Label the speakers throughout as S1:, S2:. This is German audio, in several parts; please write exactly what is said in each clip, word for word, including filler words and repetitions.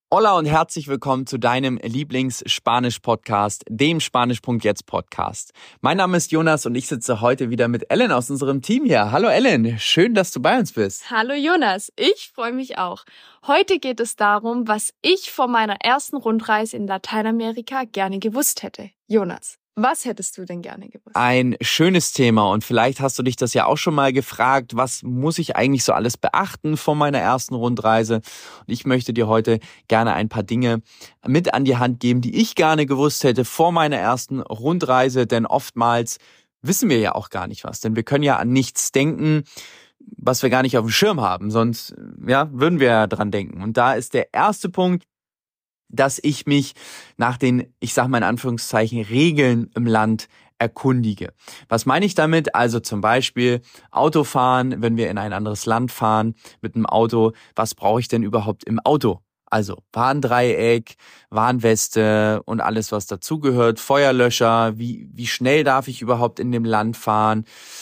S1: Hola und herzlich willkommen zu deinem Lieblings-Spanisch-Podcast, dem Spanisch Punkt jetzt Podcast. Mein Name ist Jonas und ich sitze heute wieder mit Ellen aus unserem Team hier. Hallo Ellen, schön, dass du bei uns bist.
S2: Hallo Jonas, ich freue mich auch. Heute geht es darum, was ich vor meiner ersten Rundreise in Lateinamerika gerne gewusst hätte. Jonas, was hättest du denn gerne gewusst?
S1: Ein schönes Thema und vielleicht hast du dich das ja auch schon mal gefragt, was muss ich eigentlich so alles beachten vor meiner ersten Rundreise? Und ich möchte dir heute gerne ein paar Dinge mit an die Hand geben, die ich gerne gewusst hätte vor meiner ersten Rundreise, denn oftmals wissen wir ja auch gar nicht was, denn wir können ja an nichts denken, was wir gar nicht auf dem Schirm haben, sonst ja, würden wir ja dran denken. Und da ist der erste Punkt, dass ich mich nach den, ich sage mal in Anführungszeichen, Regeln im Land erkundige. Was meine ich damit? Also zum Beispiel Autofahren, wenn wir in ein anderes Land fahren mit einem Auto, was brauche ich denn überhaupt im Auto? Also Warndreieck, Warnweste und alles, was dazugehört, Feuerlöscher, wie, wie schnell darf ich überhaupt in dem Land fahren?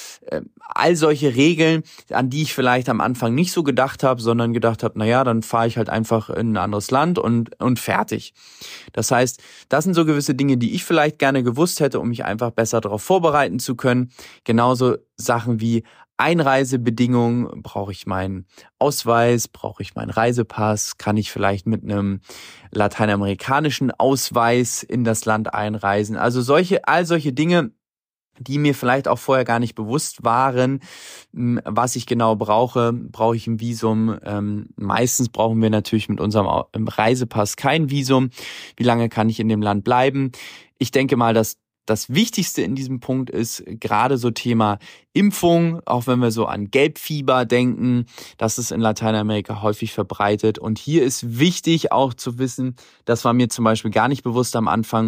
S1: All solche Regeln, an die ich vielleicht am Anfang nicht so gedacht habe, sondern gedacht habe, naja, dann fahre ich halt einfach in ein anderes Land und und fertig. Das heißt, das sind so gewisse Dinge, die ich vielleicht gerne gewusst hätte, um mich einfach besser darauf vorbereiten zu können. Genauso Sachen wie Einreisebedingungen, brauche ich meinen Ausweis, brauche ich meinen Reisepass, kann ich vielleicht mit einem lateinamerikanischen Ausweis in das Land einreisen. Also solche, all solche Dinge, die mir vielleicht auch vorher gar nicht bewusst waren, was ich genau brauche. Brauche ich ein Visum? Ähm, meistens brauchen wir natürlich mit unserem Reisepass kein Visum. Wie lange kann ich in dem Land bleiben? Ich denke mal, dass das Wichtigste in diesem Punkt ist gerade so Thema Impfung, auch wenn wir so an Gelbfieber denken, das ist in Lateinamerika häufig verbreitet. Und hier ist wichtig auch zu wissen, das war mir zum Beispiel gar nicht bewusst am Anfang,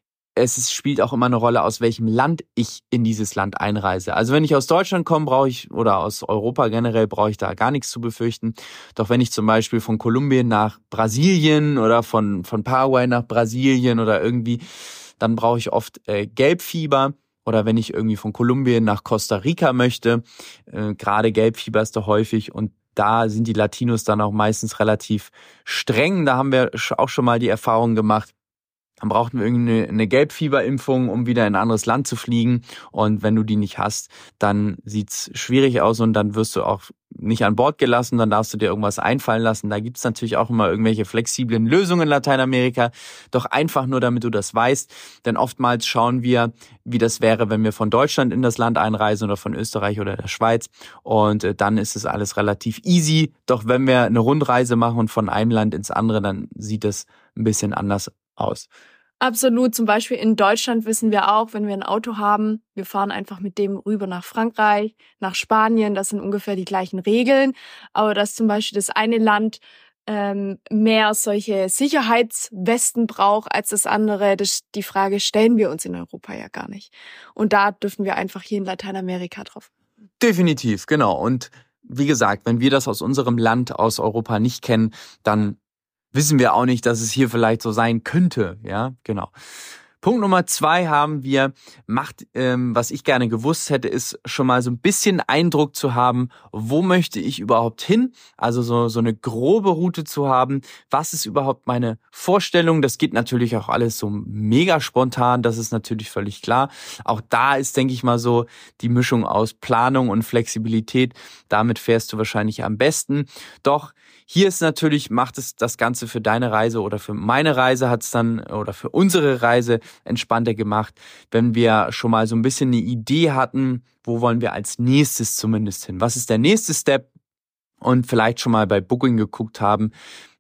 S1: es spielt auch immer eine Rolle, aus welchem Land ich in dieses Land einreise. Also wenn ich aus Deutschland komme, brauche ich, oder aus Europa generell, brauche ich da gar nichts zu befürchten. Doch wenn ich zum Beispiel von Kolumbien nach Brasilien oder von, von Paraguay nach Brasilien oder irgendwie, dann brauche ich oft äh, Gelbfieber. Oder wenn ich irgendwie von Kolumbien nach Costa Rica möchte, äh, gerade Gelbfieber ist da häufig und da sind die Latinos dann auch meistens relativ streng. Da haben wir auch schon mal die Erfahrung gemacht. Dann brauchten wir irgendwie eine Gelbfieberimpfung, um wieder in ein anderes Land zu fliegen. Und wenn du die nicht hast, dann sieht's schwierig aus und dann wirst du auch nicht an Bord gelassen. Dann darfst du dir irgendwas einfallen lassen. Da gibt's natürlich auch immer irgendwelche flexiblen Lösungen in Lateinamerika. Doch einfach nur, damit du das weißt. Denn oftmals schauen wir, wie das wäre, wenn wir von Deutschland in das Land einreisen oder von Österreich oder der Schweiz. Und dann ist es alles relativ easy. Doch wenn wir eine Rundreise machen und von einem Land ins andere, dann sieht es ein bisschen anders aus.
S2: Absolut. Zum Beispiel in Deutschland wissen wir auch, wenn wir ein Auto haben, wir fahren einfach mit dem rüber nach Frankreich, nach Spanien. Das sind ungefähr die gleichen Regeln. Aber dass zum Beispiel das eine Land ähm, mehr solche Sicherheitswesten braucht als das andere, das, die Frage stellen wir uns in Europa ja gar nicht. Und da dürfen wir einfach hier in Lateinamerika drauf.
S1: Definitiv, genau. Und wie gesagt, wenn wir das aus unserem Land, aus Europa nicht kennen, dann wissen wir auch nicht, dass es hier vielleicht so sein könnte. Ja, genau. Punkt Nummer zwei haben wir, macht, ähm, was ich gerne gewusst hätte, ist schon mal so ein bisschen Eindruck zu haben, wo möchte ich überhaupt hin? Also so, so eine grobe Route zu haben. Was ist überhaupt meine Vorstellung? Das geht natürlich auch alles so mega spontan. Das ist natürlich völlig klar. Auch da ist, denke ich mal, so die Mischung aus Planung und Flexibilität. Damit fährst du wahrscheinlich am besten. Doch hier ist natürlich, macht es das Ganze für deine Reise oder für meine Reise hat es dann oder für unsere Reise entspannter gemacht, wenn wir schon mal so ein bisschen eine Idee hatten, wo wollen wir als nächstes zumindest hin? Was ist der nächste Step? Und vielleicht schon mal bei Booking geguckt haben,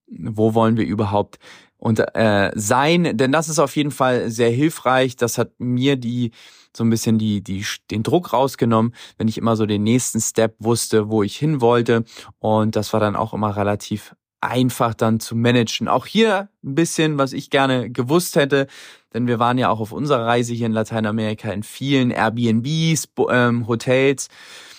S1: wo wollen wir überhaupt und äh, sein? Denn das ist auf jeden Fall sehr hilfreich. Das hat mir die so ein bisschen die die den Druck rausgenommen, wenn ich immer so den nächsten Step wusste, wo ich hin wollte. Und das war dann auch immer relativ einfach dann zu managen. Auch hier ein bisschen, was ich gerne gewusst hätte, denn wir waren ja auch auf unserer Reise hier in Lateinamerika in vielen Airbnbs, ähm, Hotels.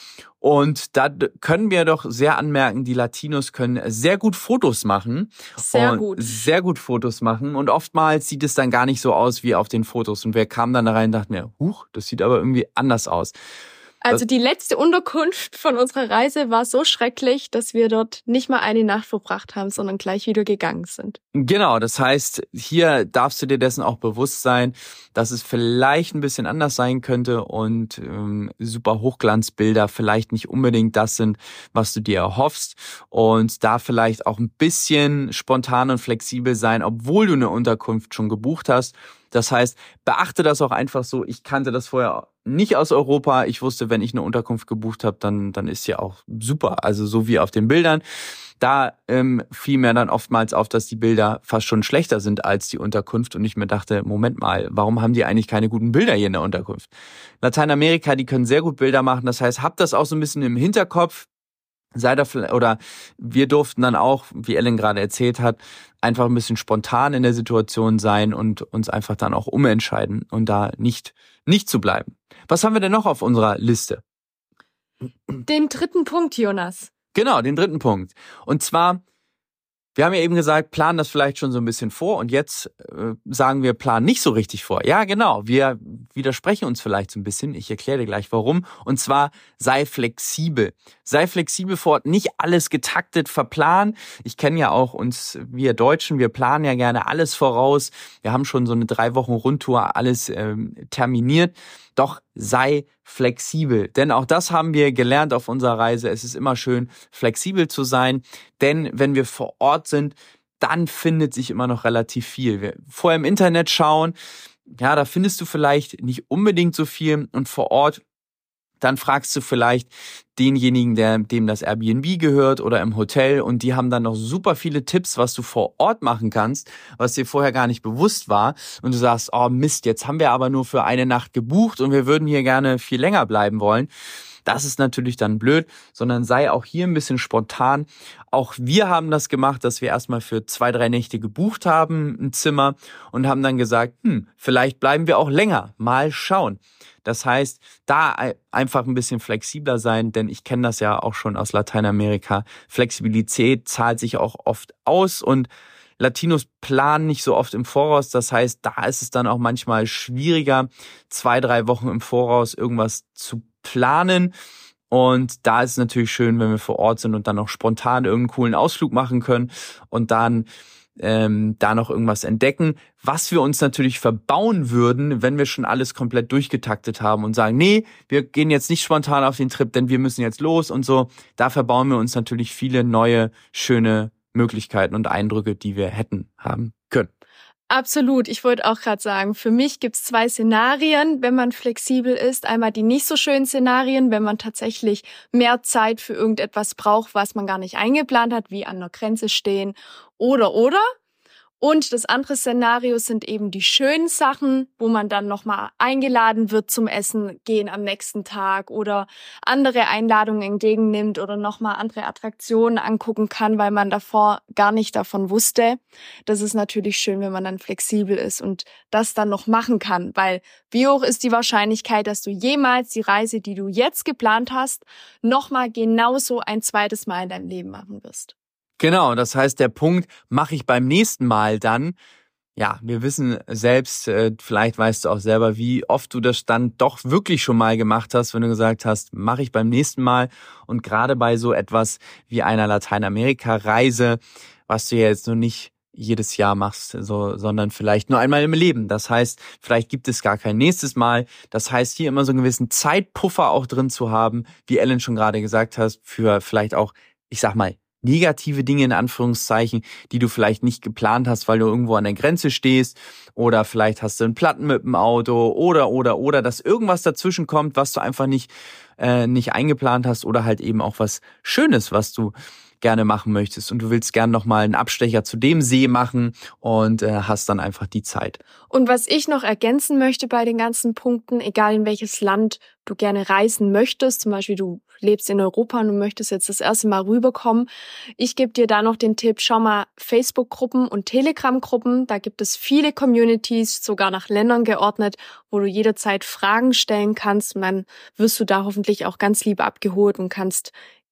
S1: Und da können wir doch sehr anmerken, die Latinos können sehr gut Fotos machen.
S2: Sehr
S1: und
S2: gut.
S1: Sehr gut Fotos machen. Und oftmals sieht es dann gar nicht so aus wie auf den Fotos. Und wer kam dann da rein und dachte mir, huch, das sieht aber irgendwie anders aus.
S2: Also die letzte Unterkunft von unserer Reise war so schrecklich, dass wir dort nicht mal eine Nacht verbracht haben, sondern gleich wieder gegangen sind.
S1: Genau, das heißt, hier darfst du dir dessen auch bewusst sein, dass es vielleicht ein bisschen anders sein könnte und ähm, super Hochglanzbilder vielleicht nicht unbedingt das sind, was du dir erhoffst, und da vielleicht auch ein bisschen spontan und flexibel sein, obwohl du eine Unterkunft schon gebucht hast. Das heißt, beachte das auch einfach so. Ich kannte das vorher nicht aus Europa. Ich wusste, wenn ich eine Unterkunft gebucht habe, dann dann ist ja auch super. Also so wie auf den Bildern. Da ähm, fiel mir dann oftmals auf, dass die Bilder fast schon schlechter sind als die Unterkunft. Und ich mir dachte, Moment mal, warum haben die eigentlich keine guten Bilder hier in der Unterkunft? Lateinamerika, die können sehr gut Bilder machen. Das heißt, habt das auch so ein bisschen im Hinterkopf. Sei da, oder wir durften dann auch, wie Ellen gerade erzählt hat, einfach ein bisschen spontan in der Situation sein und uns einfach dann auch umentscheiden und da nicht nicht zu bleiben. Was haben wir denn noch auf unserer Liste?
S2: Den dritten Punkt, Jonas.
S1: Genau, den dritten Punkt. Und zwar, wir haben ja eben gesagt, plan das vielleicht schon so ein bisschen vor, und jetzt äh, sagen wir, plan nicht so richtig vor. Ja, genau, wir widersprechen uns vielleicht so ein bisschen. Ich erkläre dir gleich warum. Und zwar, sei flexibel. Sei flexibel vor Ort, nicht alles getaktet verplanen. Ich kenne ja auch uns, wir Deutschen, wir planen ja gerne alles voraus. Wir haben schon so eine drei Wochen Rundtour alles ähm, terminiert. Doch sei flexibel, denn auch das haben wir gelernt auf unserer Reise. Es ist immer schön, flexibel zu sein, denn wenn wir vor Ort sind, dann findet sich immer noch relativ viel. Wir vorher im Internet schauen, ja, da findest du vielleicht nicht unbedingt so viel, und vor Ort, dann fragst du vielleicht denjenigen, der, dem das Airbnb gehört oder im Hotel, und die haben dann noch super viele Tipps, was du vor Ort machen kannst, was dir vorher gar nicht bewusst war, und du sagst, oh Mist, jetzt haben wir aber nur für eine Nacht gebucht und wir würden hier gerne viel länger bleiben wollen. Das ist natürlich dann blöd, sondern sei auch hier ein bisschen spontan. Auch wir haben das gemacht, dass wir erstmal für zwei, drei Nächte gebucht haben, ein Zimmer, und haben dann gesagt, hm, vielleicht bleiben wir auch länger, mal schauen. Das heißt, da einfach ein bisschen flexibler sein, denn ich kenne das ja auch schon aus Lateinamerika. Flexibilität zahlt sich auch oft aus, und Latinos planen nicht so oft im Voraus. Das heißt, da ist es dann auch manchmal schwieriger, zwei, drei Wochen im Voraus irgendwas zu planen. Und da ist es natürlich schön, wenn wir vor Ort sind und dann noch spontan irgendeinen coolen Ausflug machen können und dann ähm, da noch irgendwas entdecken, was wir uns natürlich verbauen würden, wenn wir schon alles komplett durchgetaktet haben und sagen, nee, wir gehen jetzt nicht spontan auf den Trip, denn wir müssen jetzt los und so. Da verbauen wir uns natürlich viele neue, schöne Möglichkeiten und Eindrücke, die wir hätten haben können.
S2: Absolut. Ich wollte auch gerade sagen, für mich gibt's zwei Szenarien, wenn man flexibel ist. Einmal die nicht so schönen Szenarien, wenn man tatsächlich mehr Zeit für irgendetwas braucht, was man gar nicht eingeplant hat, wie an der Grenze stehen oder, oder. Und das andere Szenario sind eben die schönen Sachen, wo man dann nochmal eingeladen wird zum Essen gehen am nächsten Tag oder andere Einladungen entgegennimmt oder nochmal andere Attraktionen angucken kann, weil man davor gar nicht davon wusste. Das ist natürlich schön, wenn man dann flexibel ist und das dann noch machen kann, weil wie hoch ist die Wahrscheinlichkeit, dass du jemals die Reise, die du jetzt geplant hast, nochmal genauso ein zweites Mal in deinem Leben machen wirst?
S1: Genau, das heißt, der Punkt, mache ich beim nächsten Mal dann, ja, wir wissen selbst, äh, vielleicht weißt du auch selber, wie oft du das dann doch wirklich schon mal gemacht hast, wenn du gesagt hast, mache ich beim nächsten Mal. Und gerade bei so etwas wie einer Lateinamerika-Reise, was du ja jetzt nur nicht jedes Jahr machst, so, sondern vielleicht nur einmal im Leben. Das heißt, vielleicht gibt es gar kein nächstes Mal. Das heißt, hier immer so einen gewissen Zeitpuffer auch drin zu haben, wie Ellen schon gerade gesagt hast, für vielleicht auch, ich sag mal, negative Dinge in Anführungszeichen, die du vielleicht nicht geplant hast, weil du irgendwo an der Grenze stehst, oder vielleicht hast du einen Platten mit dem Auto oder oder oder dass irgendwas dazwischen kommt, was du einfach nicht äh, nicht eingeplant hast, oder halt eben auch was Schönes, was du gerne machen möchtest und du willst gerne nochmal einen Abstecher zu dem See machen und äh, hast dann einfach die Zeit.
S2: Und was ich noch ergänzen möchte bei den ganzen Punkten, egal in welches Land du gerne reisen möchtest, zum Beispiel du lebst in Europa und du möchtest jetzt das erste Mal rüberkommen, ich gebe dir da noch den Tipp, schau mal Facebook-Gruppen und Telegram-Gruppen, da gibt es viele Communities, sogar nach Ländern geordnet, wo du jederzeit Fragen stellen kannst und dann wirst du da hoffentlich auch ganz lieb abgeholt und kannst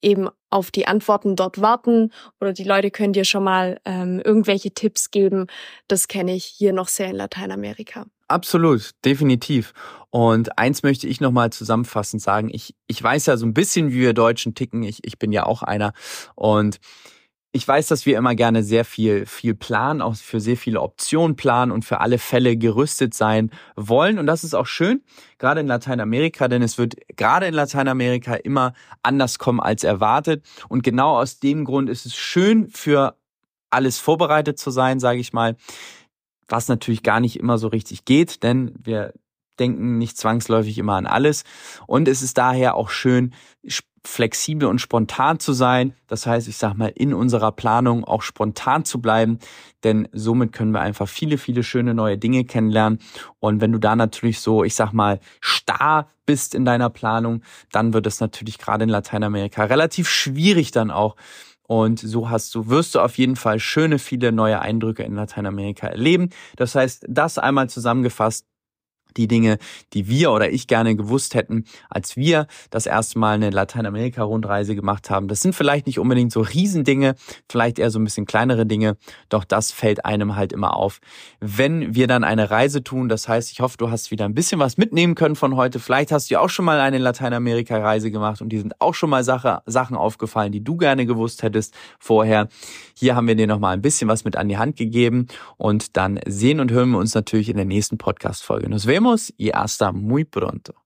S2: eben auf die Antworten dort warten oder die Leute können dir schon mal ähm, irgendwelche Tipps geben. Das kenne ich hier noch sehr in Lateinamerika.
S1: Absolut, definitiv. Und eins möchte ich nochmal zusammenfassend sagen. Ich, ich weiß ja so ein bisschen, wie wir Deutschen ticken. Ich, ich bin ja auch einer. Und ich weiß, dass wir immer gerne sehr viel, viel planen, auch für sehr viele Optionen planen und für alle Fälle gerüstet sein wollen. Und das ist auch schön, gerade in Lateinamerika, denn es wird gerade in Lateinamerika immer anders kommen als erwartet. Und genau aus dem Grund ist es schön, für alles vorbereitet zu sein, sage ich mal, was natürlich gar nicht immer so richtig geht, denn wir denken nicht zwangsläufig immer an alles. Und es ist daher auch schön, flexibel und spontan zu sein. Das heißt, ich sag mal, in unserer Planung auch spontan zu bleiben, denn somit können wir einfach viele, viele schöne neue Dinge kennenlernen. Und wenn du da natürlich so, ich sag mal, starr bist in deiner Planung, dann wird es natürlich gerade in Lateinamerika relativ schwierig dann auch. Und so hast du, wirst du auf jeden Fall schöne, viele neue Eindrücke in Lateinamerika erleben. Das heißt, das einmal zusammengefasst. Die Dinge, die wir oder ich gerne gewusst hätten, als wir das erste Mal eine Lateinamerika-Rundreise gemacht haben. Das sind vielleicht nicht unbedingt so Riesendinge, vielleicht eher so ein bisschen kleinere Dinge, doch das fällt einem halt immer auf, wenn wir dann eine Reise tun. Das heißt, ich hoffe, du hast wieder ein bisschen was mitnehmen können von heute. Vielleicht hast du ja auch schon mal eine Lateinamerika-Reise gemacht und die sind auch schon mal Sache, Sachen aufgefallen, die du gerne gewusst hättest vorher. Hier haben wir dir nochmal ein bisschen was mit an die Hand gegeben und dann sehen und hören wir uns natürlich in der nächsten Podcast-Folge. Nos vemos y hasta muy pronto.